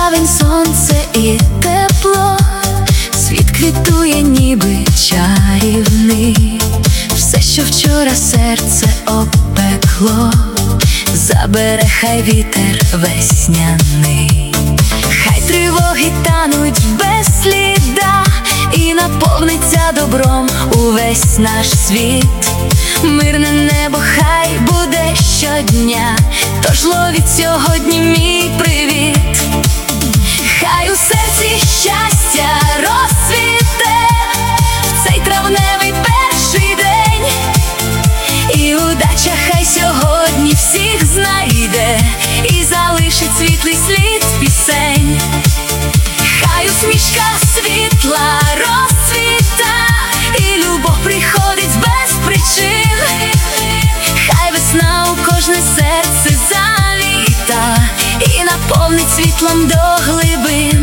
травень, сонце і тепло, світ квітує, ніби чарівний. Все, що вчора серце опекло, забере хай вітер весняний. Хай тривоги тануть без сліда, і наповниться добром увесь наш світ. Мирне небо хай буде щодня, тож ловіть сьогодні мій привіт. Хай у серці щастя розцвіте в цей травневий перший день, і удача хай сьогодні всіх знайде і залишить світлий слід пісень. Хай усмішка світла розцвіта, і любов приходить без причин. Хай весна у кожне серце завіта і наповнить світлом до глибин.